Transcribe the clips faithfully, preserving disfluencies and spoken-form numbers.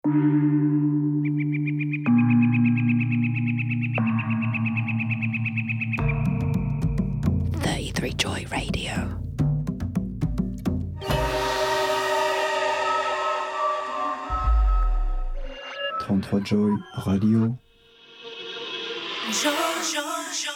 thirty-three Joy Radio. trente-trois Joy Radio. Joy, joy, joy.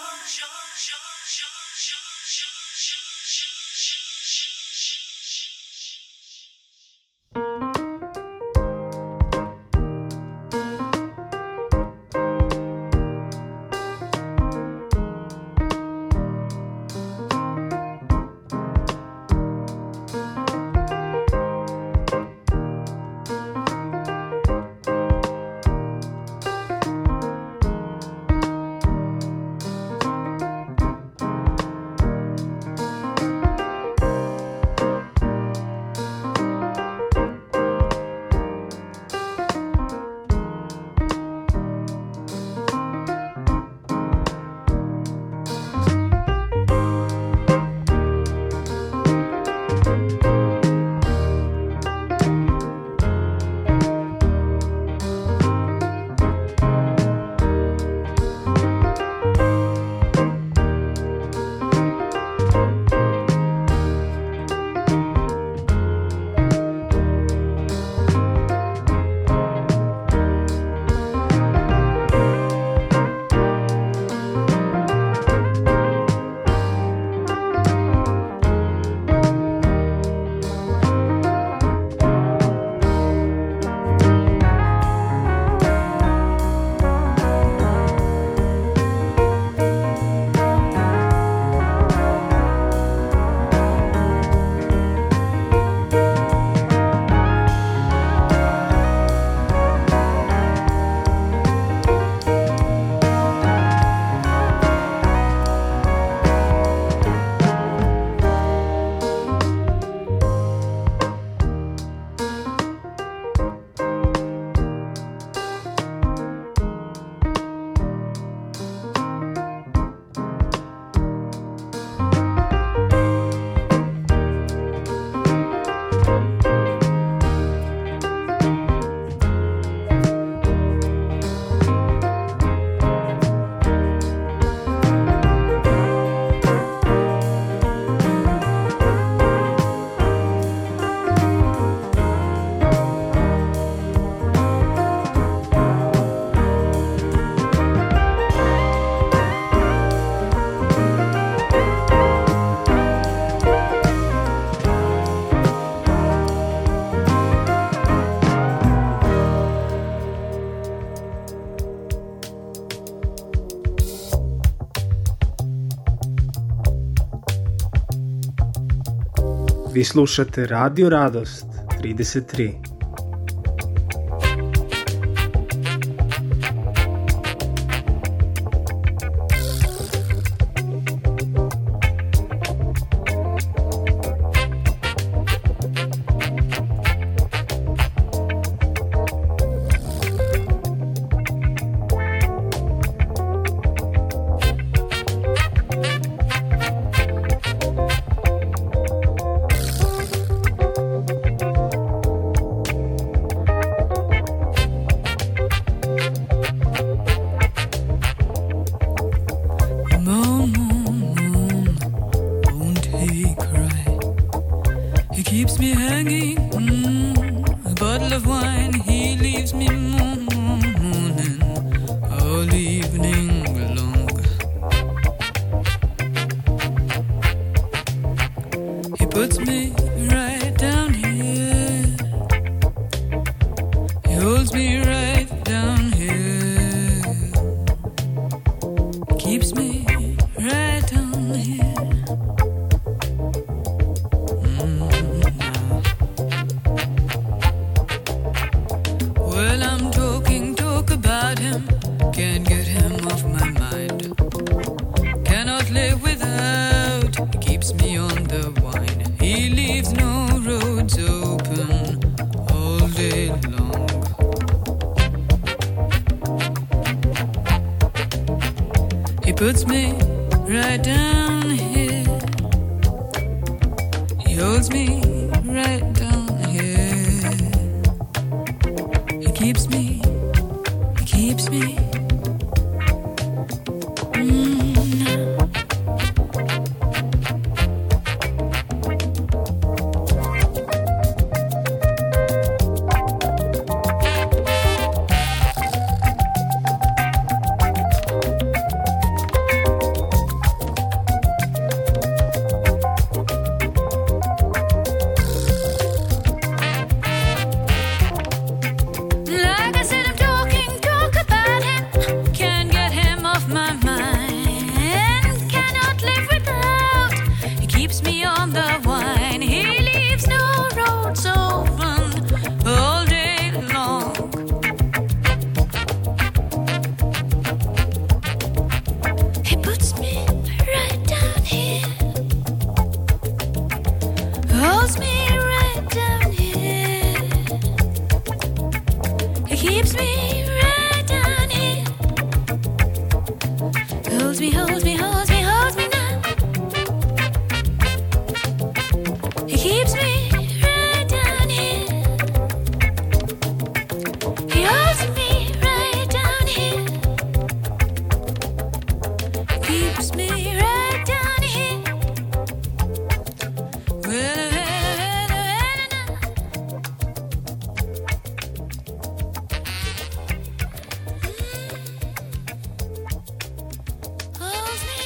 Vi slušate Radio Radost trideset tri. Puts me right down here. He holds me right down here. He keeps me, he keeps me. Holds me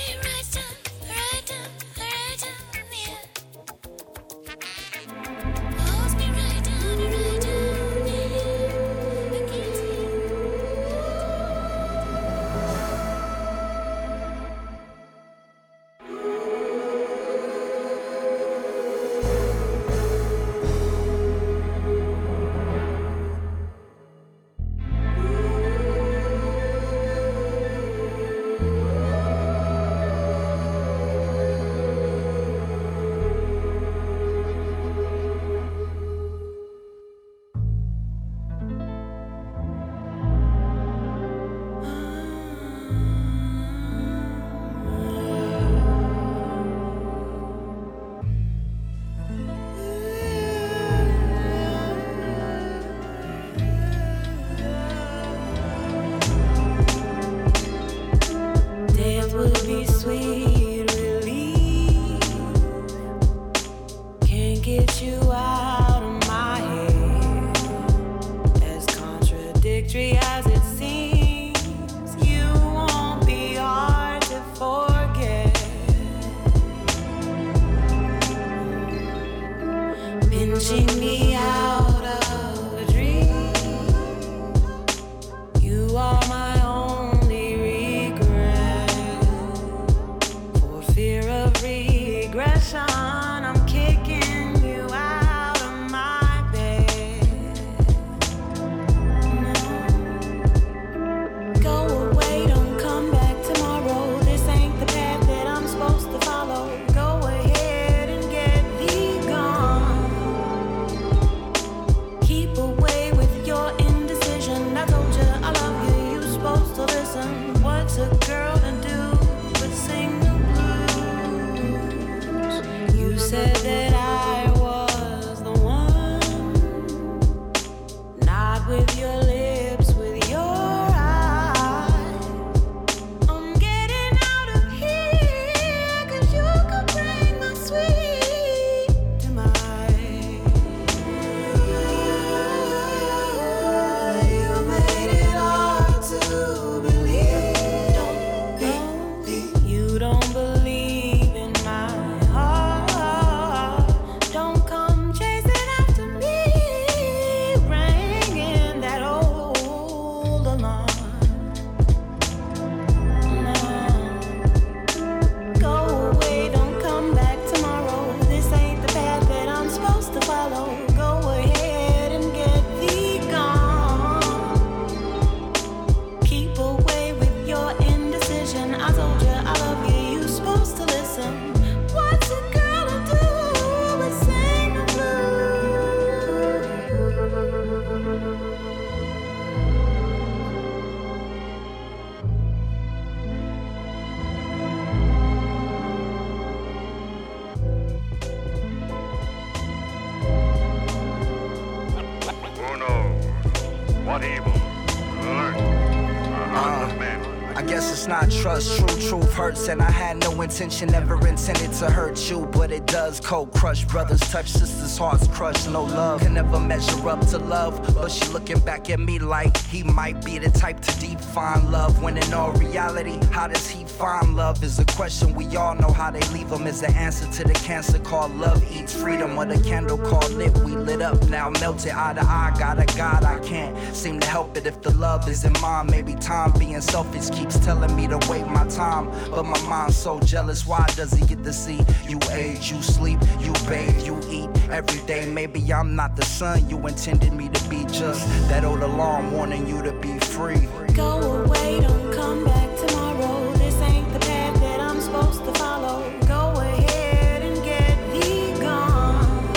I guess it's not trust, true truth hurts. And I had no intention, never intended to hurt you, but it does. Cold crush, brothers touch, sisters' hearts crush. No love can never measure up to love, but she looking back at me like he might be the type to define love, when in all reality, how does he find love is a question we all know. How they leave him is the answer to the cancer called love eats freedom, or the candle called lit. We lit up now, melted eye to eye. Got a God, I can't seem to help it if the love isn't mine. Maybe time being selfish keeps telling me to wait my time, but my mind's so jealous. Why does he get to see you age, you sleep, you bathe, you eat every day? Maybe I'm not the son you intended me to be, just that old alarm warning you to be free. Go away, don't come back tomorrow. This ain't the path that I'm supposed to follow. Go ahead and get thee gone.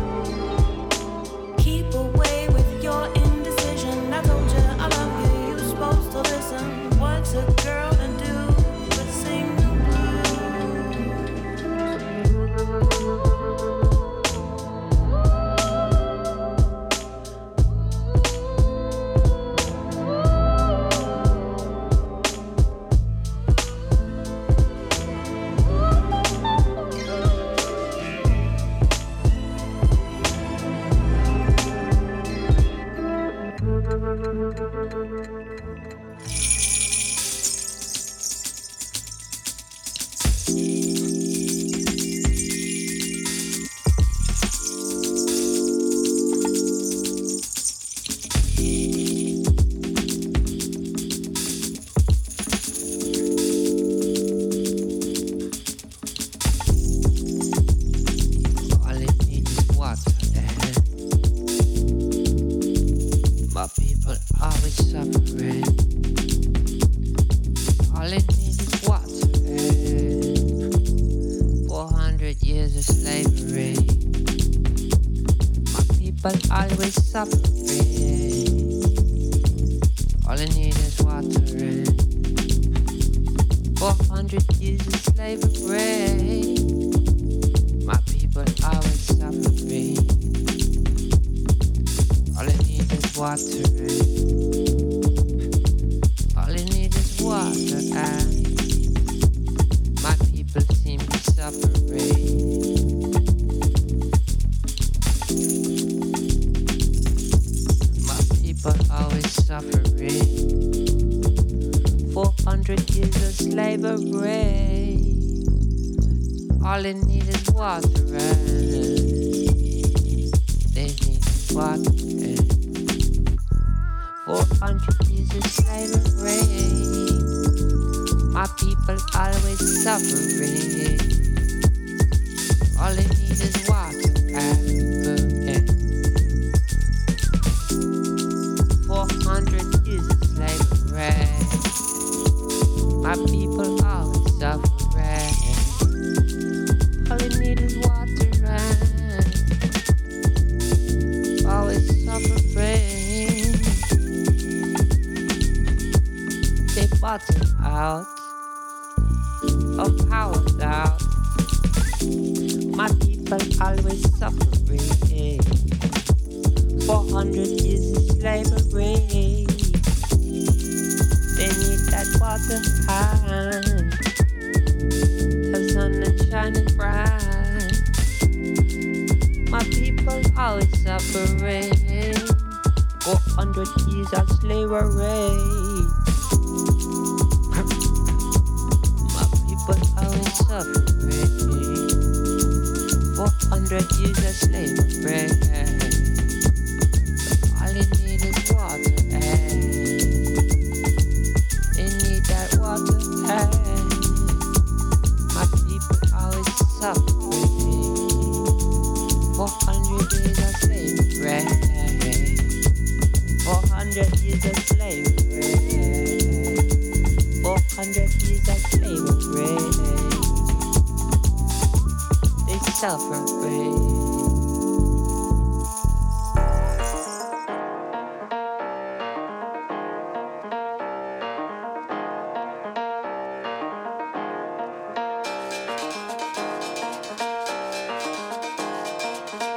Keep away with your indecision. I told you I love you, you supposed to listen. What's a girl to do but sing the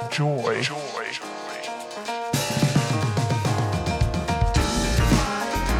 joy. joy.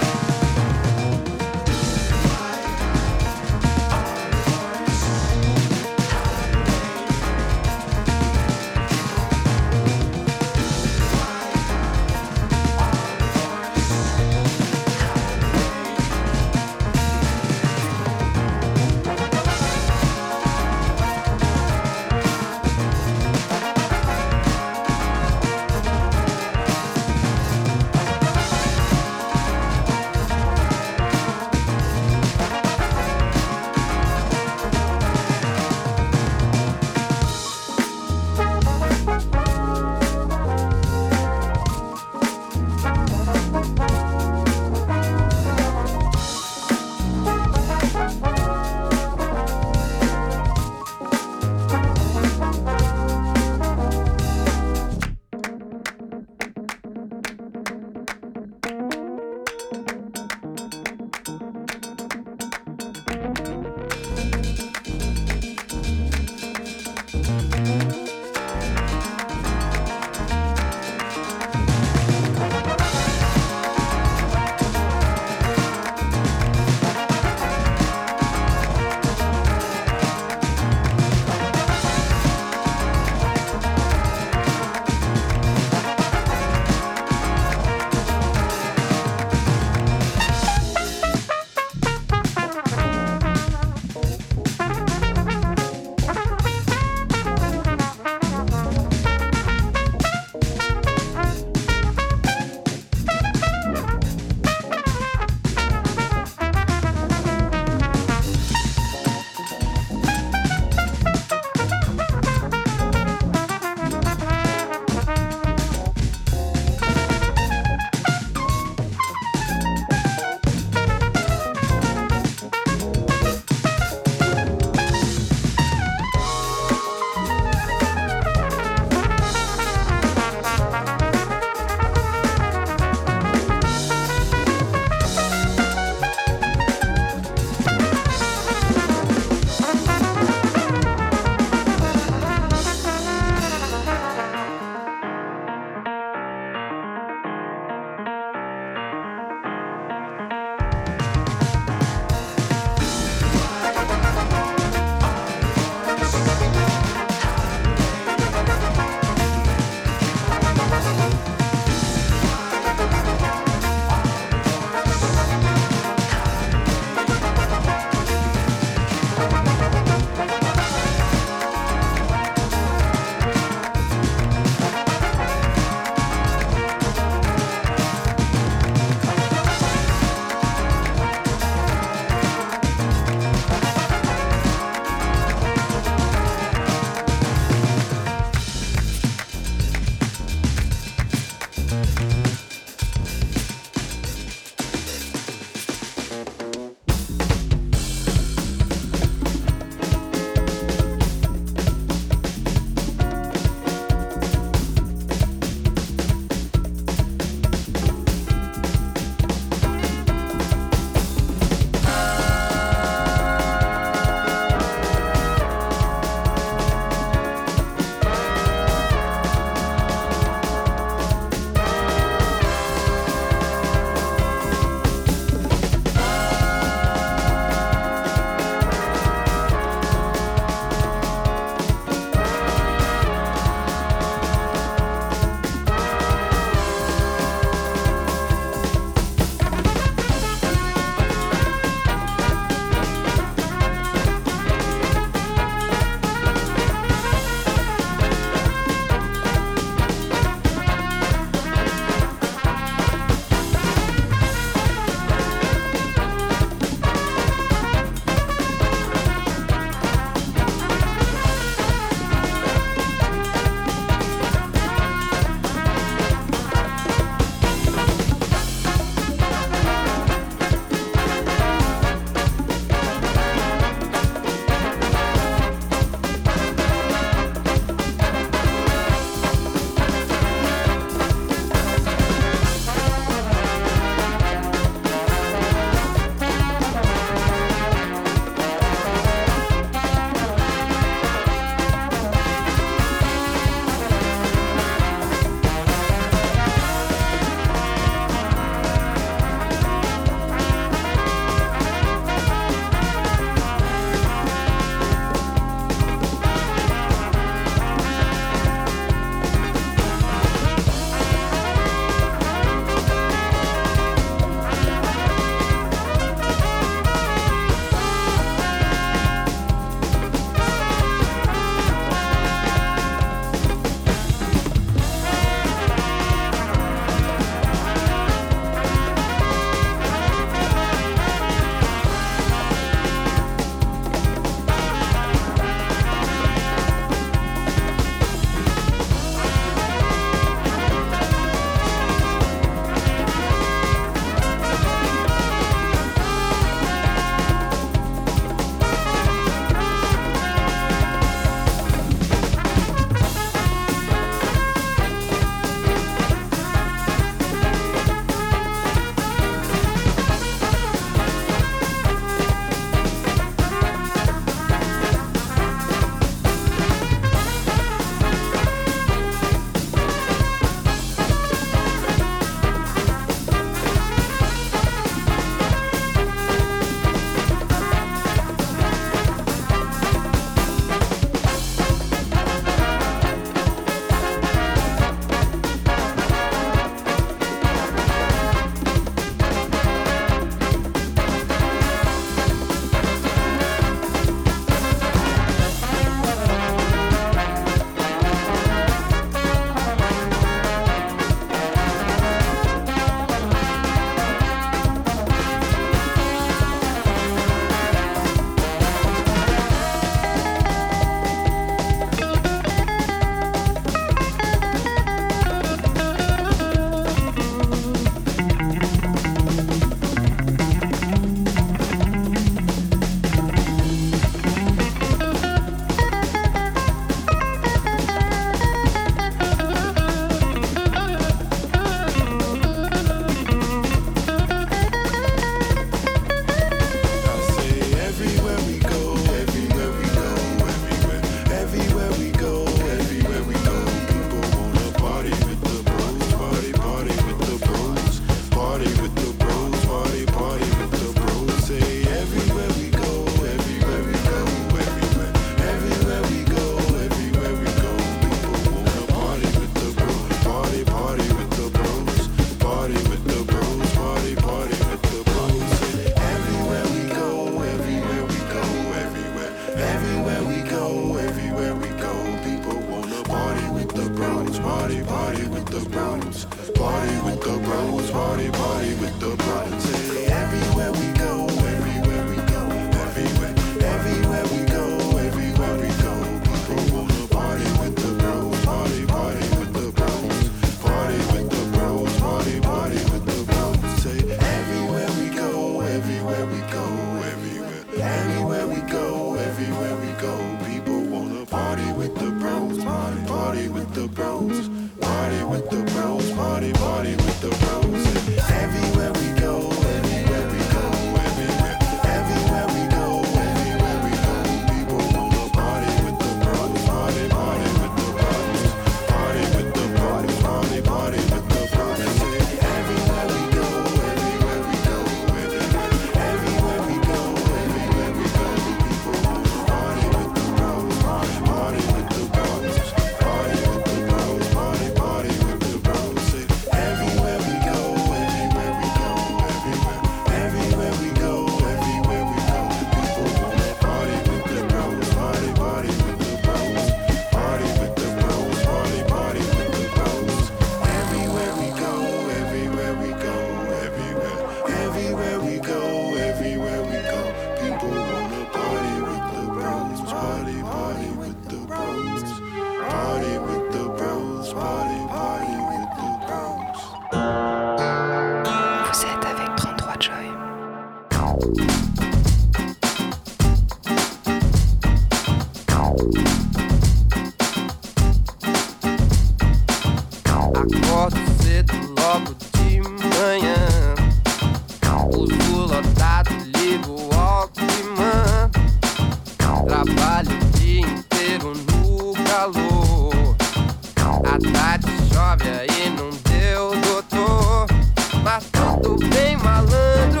Acordo cedo logo de manhã, uso lotado, ligo o Walkman. Trabalho o dia inteiro no calor. À tarde chove aí não deu, doutor. Mas tudo bem, malandro,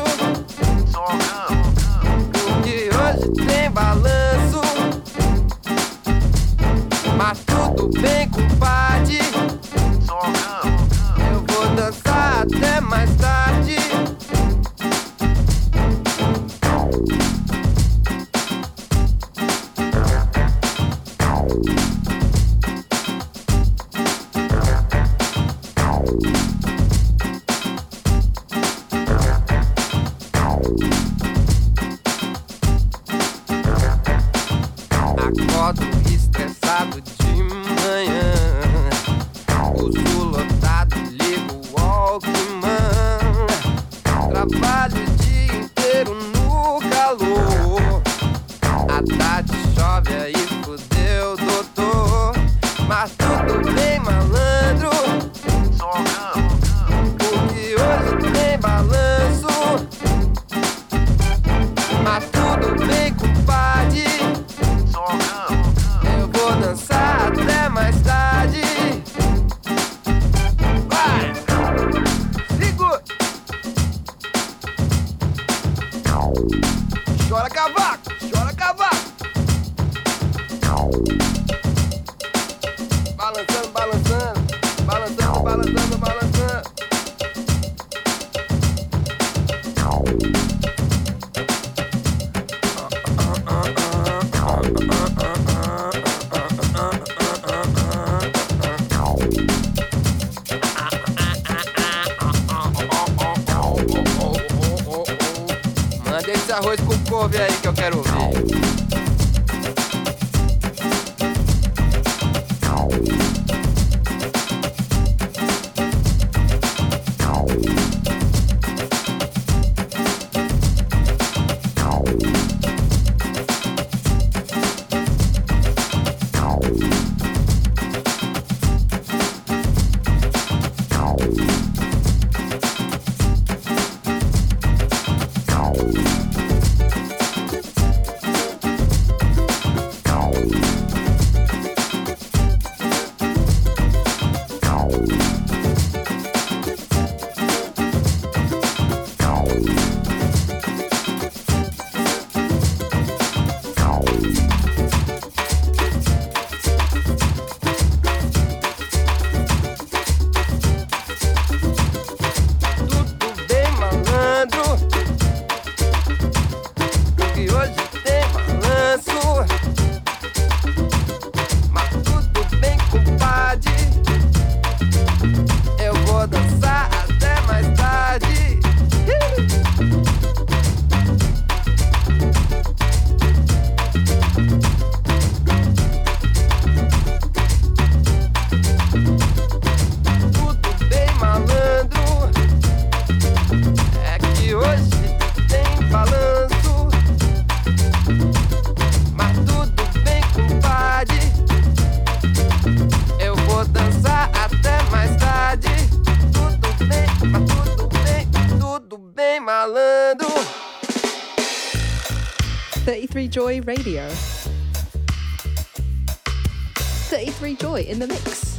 porque hoje tem balanço. Mas tudo bem, compadre, eu vou dançar até mais tarde. Acordo estressado de manhã, uso lotado, ligo o Walkman. Trabalho o dia inteiro no calor. À tarde chove aí, fudeu, doutor. Mas tudo bem, malandro, porque hoje tem balanço. Mas tudo bem, compadre, eu vou dançar até mais tarde. Vai! Segura! Chora cavaco! Chora cavaco! Balançando, balançando, balançando, balançando, balançando. Manda esse arroz com couve aí que eu quero ouvir. thirty-three Joy Radio. thirty-three Joy in the mix.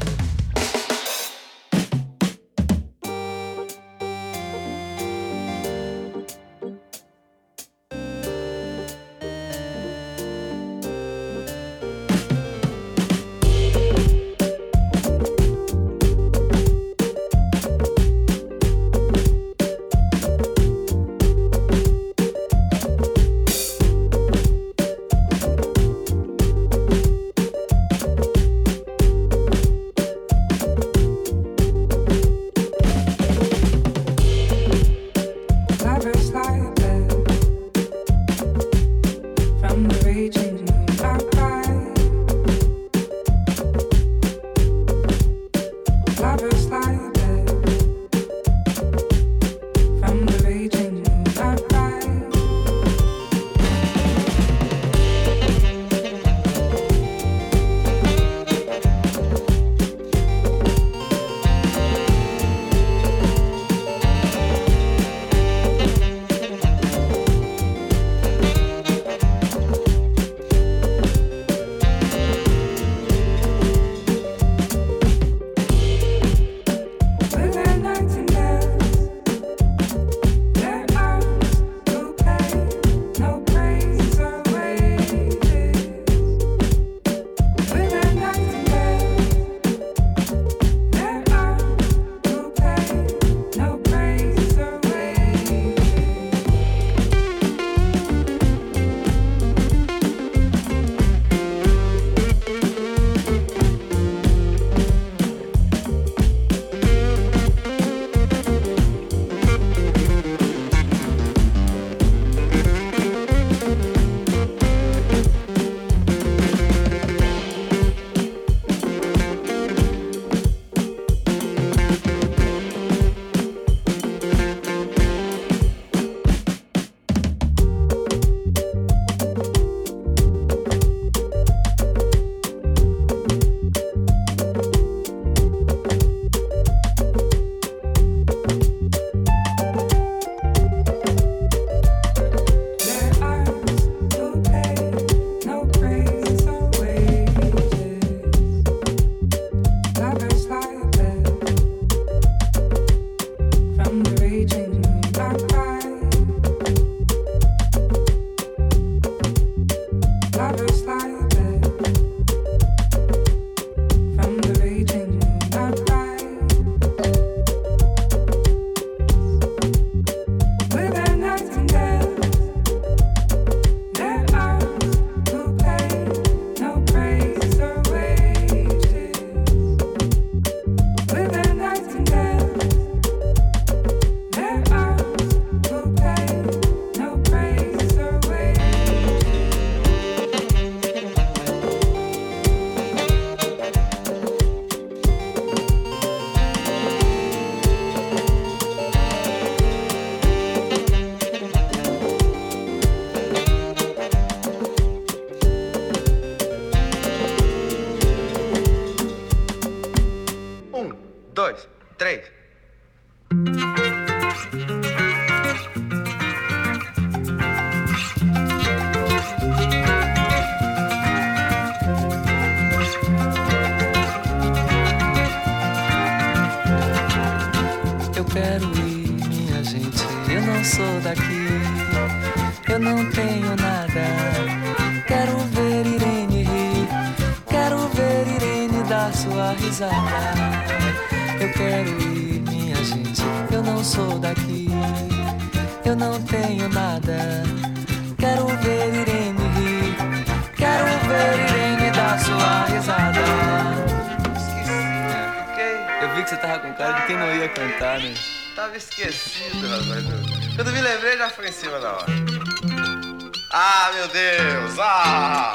Eu quero ir, minha gente, eu não sou daqui, eu não tenho nada. Quero ver Irene rir, quero ver Irene dar sua risada. Eu quero ir, minha gente, eu não sou daqui, eu não tenho nada. Quero ver Irene rir, quero ver Irene dar sua risada. Esqueci, né? Fiquei. Eu vi que você tava com cara de quem não ia cantar, né? Tava esquecido, rapaz. Quando me lembrei, já foi em cima da hora. Ah, meu Deus! Ah!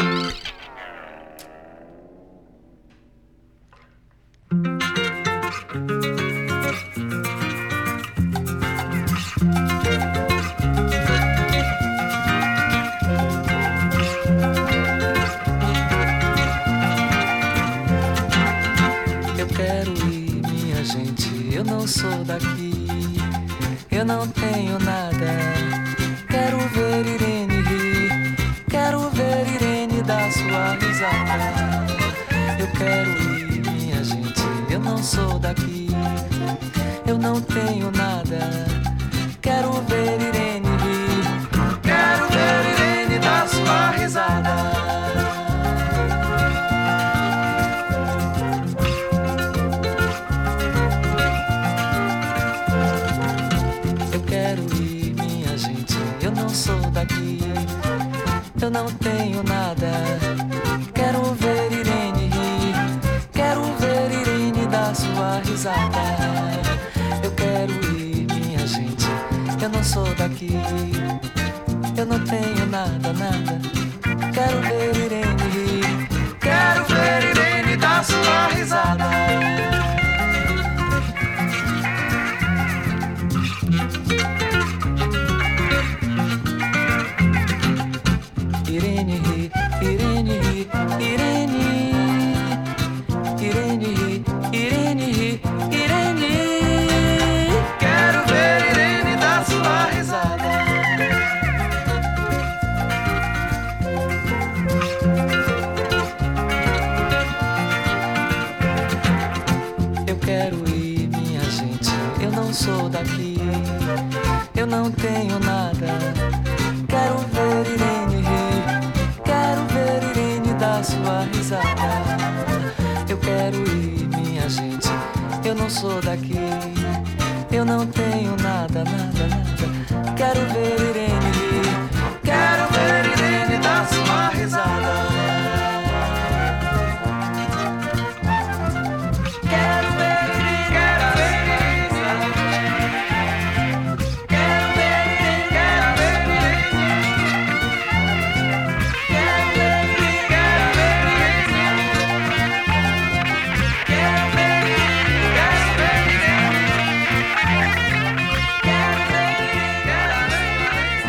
Eu quero ir, minha gente, eu não sou daqui, eu não tenho nada. Quero ver Irene rir, quero ver Irene dar sua risada. Eu quero ir, minha gente, eu não sou daqui, eu não tenho nada. Quero ver Irene rir, quero ver Irene dar sua risada. Eu não tenho nada. Quero ver Irene rir, quero ver Irene dar sua risada. Eu quero ir, minha gente, eu não sou daqui, eu não tenho nada, nada. Quero ver Irene rir, quero ver Irene dar sua risada. Irene ri, Irene ri, Irene, Irene ri, Irene ri, Irene. Quero ver Irene dar sua risada. Eu quero ir, minha gente, eu não sou daqui, eu não tenho nada. Quero ver Irene rir, quero ver Irene dar sua risada. Eu quero ir, minha gente, eu não sou daqui, eu não tenho nada, nada, nada. Quero ver Irene rir, quero ver Irene dar sua risada. Quero ver Irene, quero ver Irene, quero ver Irene, quero ver Irene.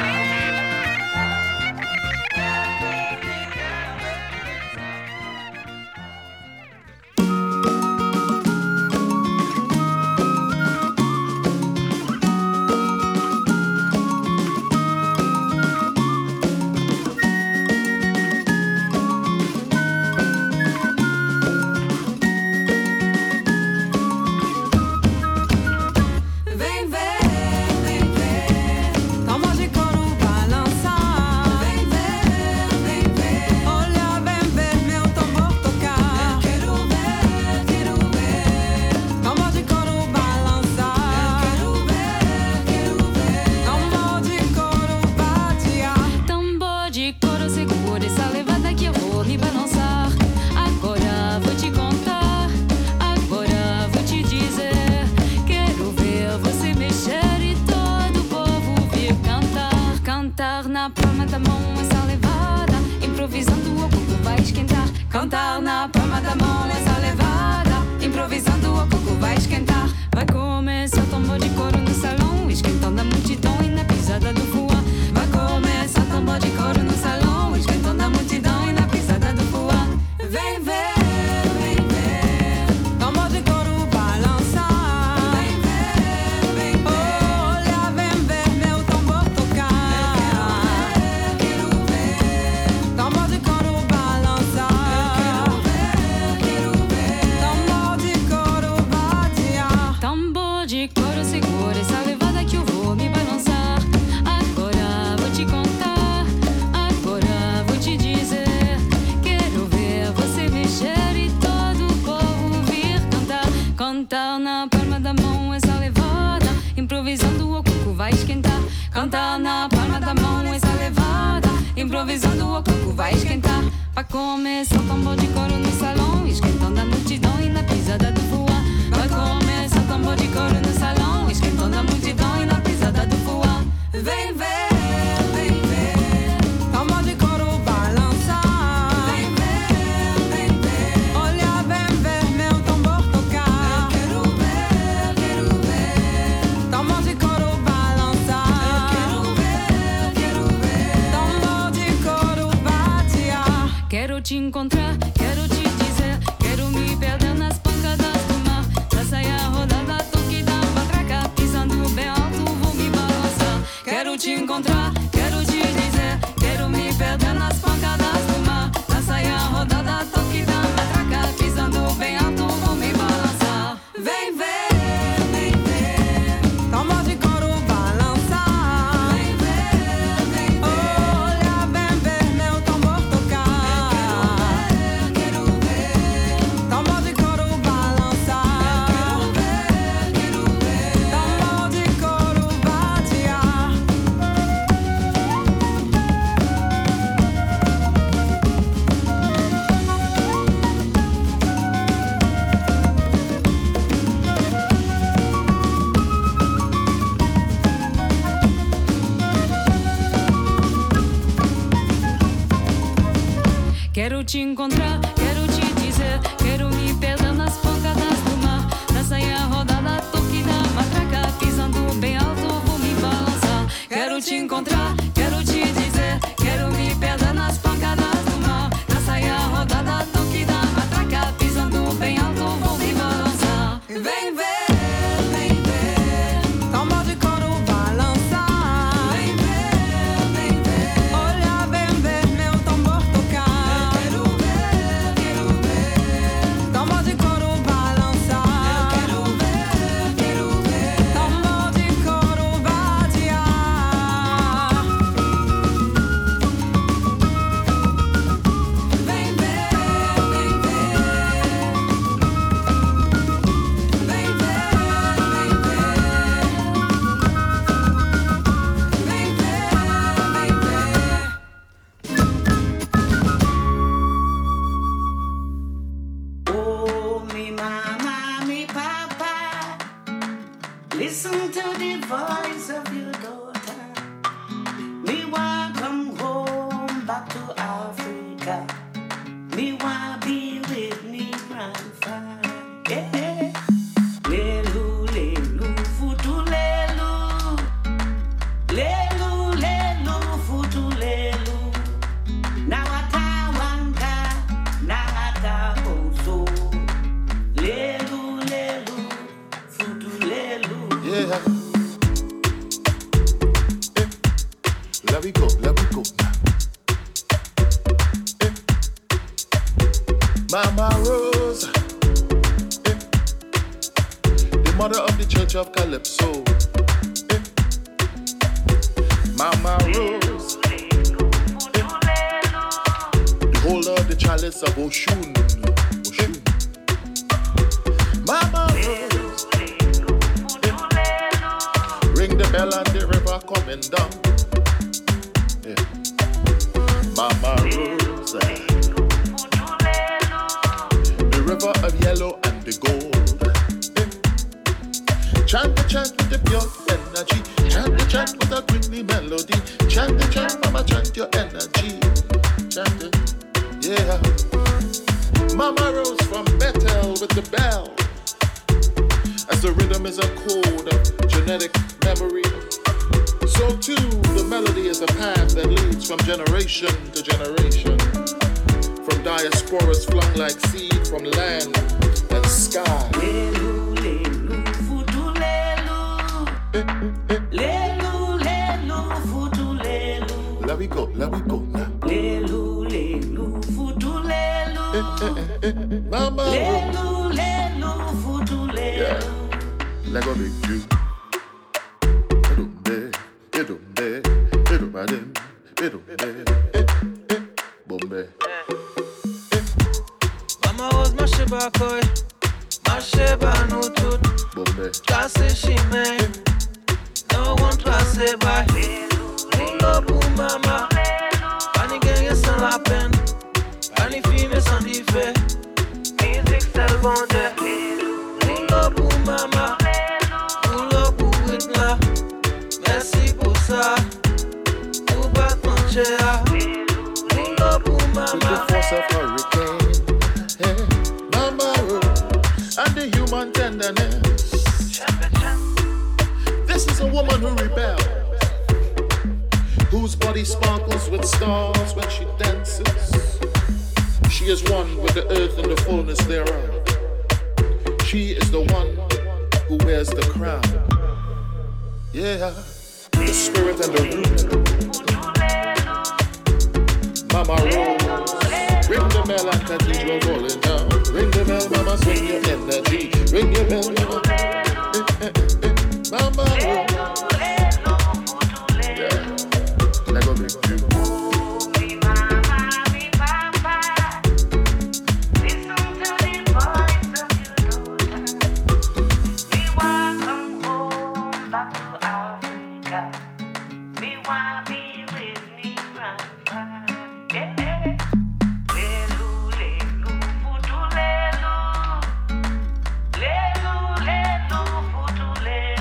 coro, segura essa levada que eu vou me balançar. Agora vou te contar, agora vou te dizer. Quero ver você mexer e todo o povo vir cantar. Cantar na palma da mão essa levada, improvisando o coco vai esquentar. Cantar na palma da mão essa levada, improvisando o coco vai esquentar. Pra começar o tambor de coro no salão, esquentando a multidão e na pisada do voar. Pra começar o tambor de coro no salão, esquentando a multidão e na pisada do voar. Vem ver, vem ver, tambor de coro balançar. Vem ver, vem ver, olha, vem ver meu tambor tocar. Eu quero ver, quero ver, tambor de coro balançar. Eu quero ver, quero ver, tambor de coro batear. Quero te encontrar, quero te dizer, quero me perder nas pancadas do mar. Na saia rodada, toque da matraca, pisando bem alto, vou me balançar. Quero te encontrar, quero te dizer, quero me perder nas pancadas do mar. Na saia rodada, toque da matraca, pisando bem alto, vou me balançar. Vem ver, vem ver, tambor de coro balançar. Vem ver, vem ver, olha, vem ver meu tambor tocar. Eu quero ver, quero ver, tambor de coro balançar. Eu quero ver, quero ver, tambor de coro batear. Quero te encontrar, quero te dizer, quero me perder nas pancadas do mar. Na saia rodada, toque da matraca, pisando bem alto, vou me balançar. Quero te encontrar, quero te dizer, quero me perder nas pancadas do mar. Na saia rodada, toque da matraca, pisando bem alto, vou me balançar. Vem ver, vem ver, tambor de coro balançar. Vem ver, vem ver, olha, vem ver meu tambor tocar. Eu quero ver, quero ver, tambor de coro balançar. Eu quero ver, quero ver, tambor de coro batear. Vem ver, vem ver, vem ver, vem ver, vem ver. Oh, me mama, me papa, listen to the voice of your daughter. Me want come home back to Africa. Me want be with me grandfather. Yeah. Lelu, lelu, futu lelu. Lelu, lelu, futu lelu. Nawatawanga, nawataboso. Lelu, lelu, futu lelu. Yeah. Eh. Let me go, let me go. Eh. Mama Rose, eh. The mother of the Church of Calypso. Eh. Mama Rose, eh. The holder of the chalice of Oshun. Oshun. Mama Rose, ring the bell and the river coming down. Yeah. Mama Rose, the river of yellow and the gold. Yeah. Chant the chant with the pure energy. Chant the chant with a quickly melody. Chant the chant, mama, chant your energy. Chant it, yeah. Mama Rose from Bethel with the bell. As the rhythm is a code of genetic memory, so too the melody is a path that leads from generation to generation, from diasporas flung like seed from land and sky. Lelu, lelu, futu lelu. Lelu, lelu, futu lelu. Let me go, let me go now. Lelu, lelu, futu lelu. Eh, eh, eh, eh. Mama. Lelu, lelu, futu lelu. Yeah. Let go big you. se chimé. No one passe by. Pull up, oh mama. Pani gang sans la peine. Pani filme sans diffé. Musique c'est le bon Dieu. Pull up, oh mama. Pull up, oh Whitla. Merci pour ça. Pour battre mon chair. Pull up, oh mama. With the force of hurricane, hey, Mama Rose, and the human tenderness. This is a woman who rebels, whose body sparkles with stars when she dances. She is one with the earth and the fullness thereof. She is the one who wears the crown. Yeah, the spirit and the root. Mama Rose, ring the bell and cathedral rolling down. Ring the bell, mama, swing your energy. Ring your bell, mama. Eh, eh, eh. Mama Rose. Yeah. Let go big you. Lelu, lelu, futu lelu.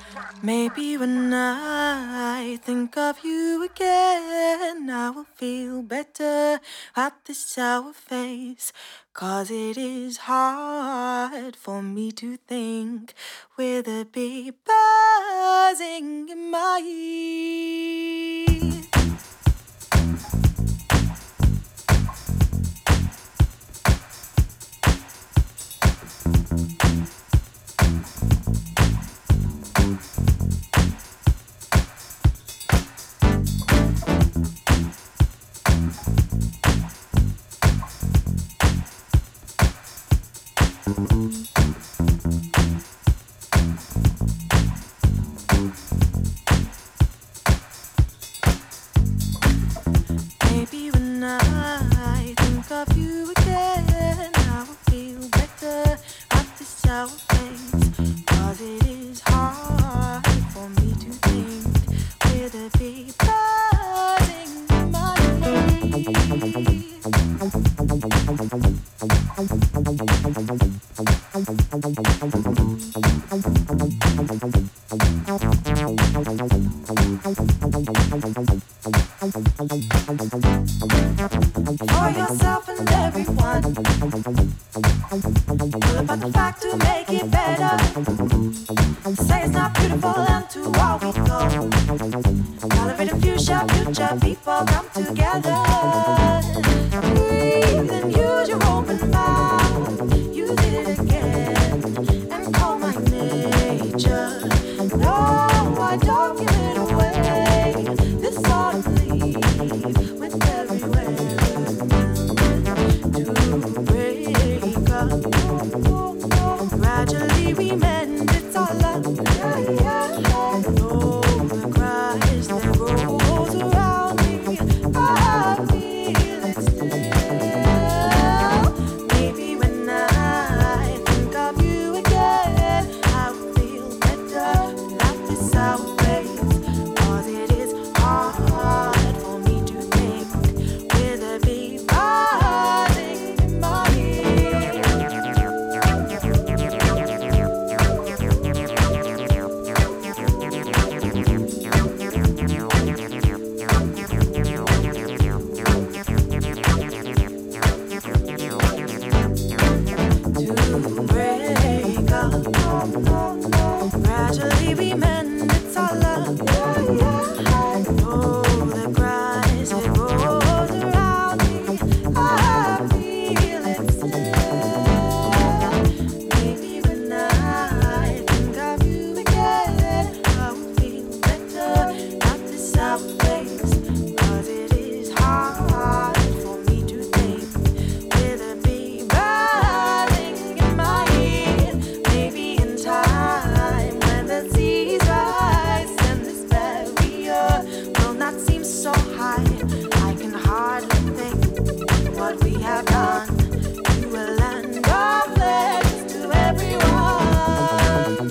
Maybe when I think of you again, I will feel better at this sour face. Cause it is hard for me to think with a bee buzzing in my ear. Maybe when I think of you again, I will feel better at this sour face. Cause it is hard for me to think with a bee buzzing in my for yourself and everyone. Pull up on the fact to make it better. Say it's not beautiful and to all we go. Tolerate a future, future people come together. Breathe and use your open mouth. Use it again and call my nature. No, I don't give it away. This ought to leave with everywhere. To break up, gradually we mend. It's all love. Yeah, yeah. Oh, the cries that rolls around me. I feel it still. Maybe when I think of you again, I will feel better. Not this sour face, cause it is hard for me to think with a bee buzzing in my ear. To break up, gradually we mend. It's all love. Oh, the cries it rolls around me. I feel it still. Maybe when I think of you again, I will feel better. Not this sour face, cause it is hard for me to think with a bee buzzing in my ear. Maybe in time when the seas rise and this barrier will not seem so high, I can hardly think what we have done to a land of legends to everyone.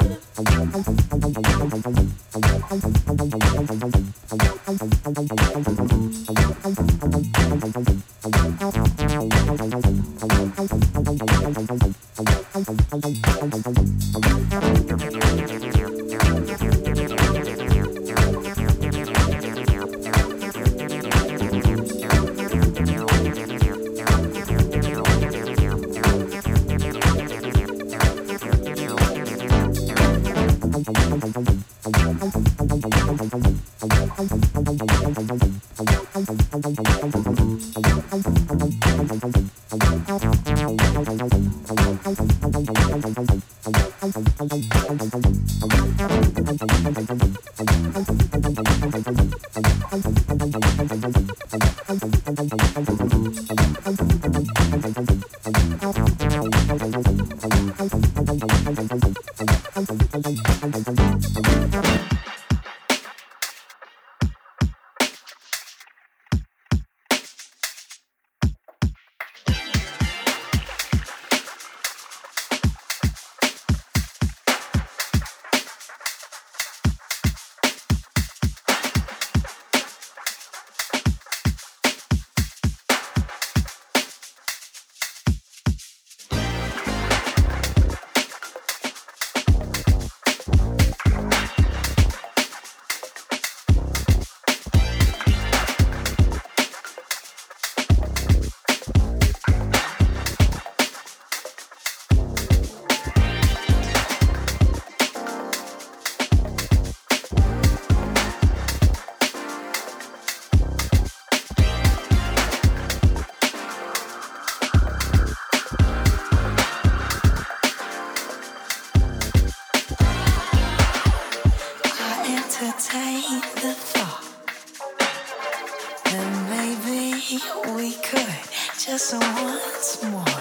entertain the thought that maybe we could just once more.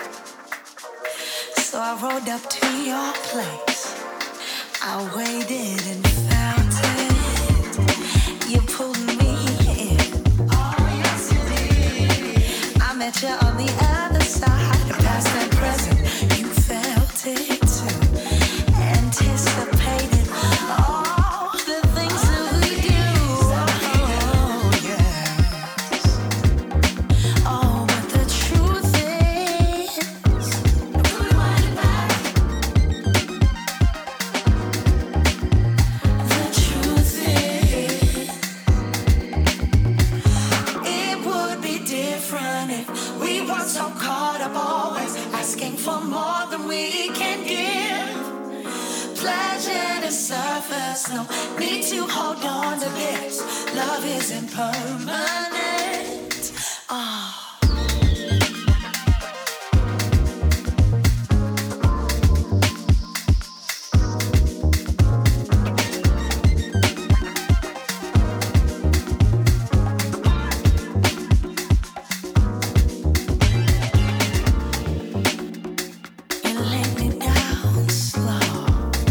So I rode up to your place. I waited and felt it. You pulled me in. Oh, yes, you did. I met you on the other side, past and present. You felt it too. Anticipated all the things that we do. Oh, yes. Oh, but the truth is, the truth is, it would be different if we weren't so caught up always asking for more than we can give. Pleasure to surface, no need to hold on to this. Love isn't permanent. Ah. You laid me down slow,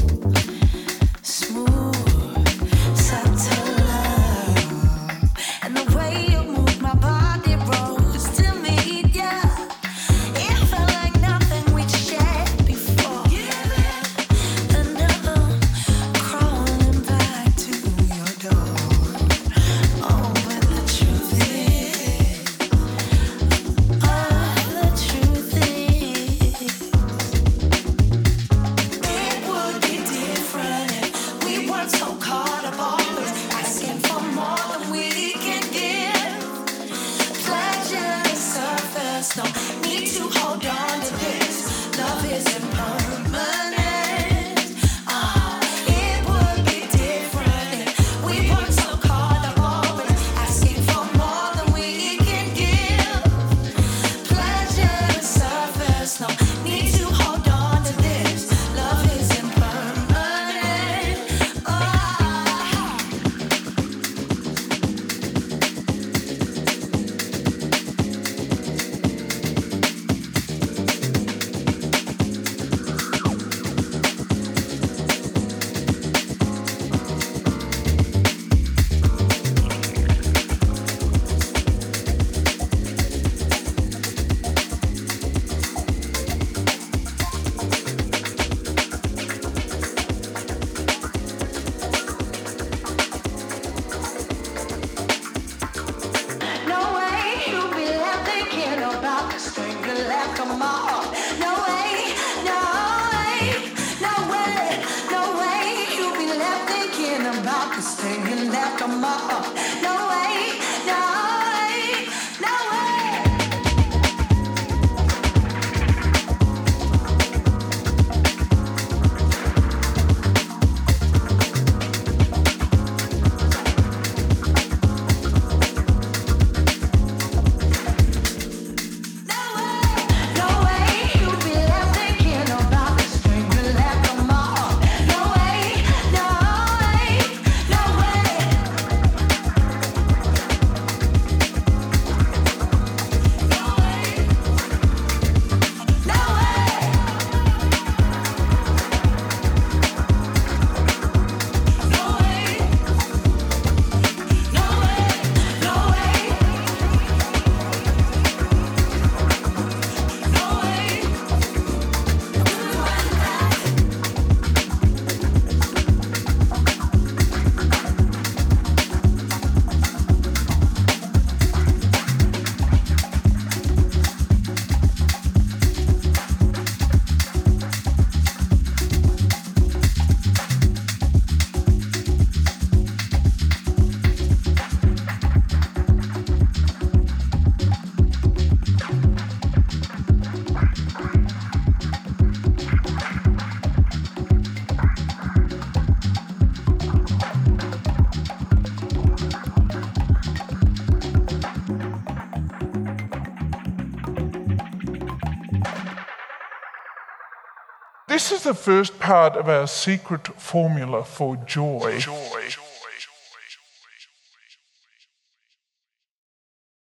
smooth, subtle love, and the way you move my body rose to meet ya. It felt like nothing we'd shared before. And I'm crawling back to your door. Oh, but the truth is, oh, the truth is, it would be different if we weren't so caught up always asking for more than we can give. Pleasure to surface, no need to hold on to this. Love isn't permanent. Ah, it would be different if we weren't so caught up always asking for more than we can give. Pleasure to surface, no need to hold on to this. Love isn't permanent. Ah. No way you'll be left thinking about the string you left on my heart. No way, no way, no way, no way you'll be left thinking about the string you left on my heart. No way, no way, no way. No way you'll be left thinking about the string you left on my heart. No way, no way, no This is the first part of our secret formula for joy. joy.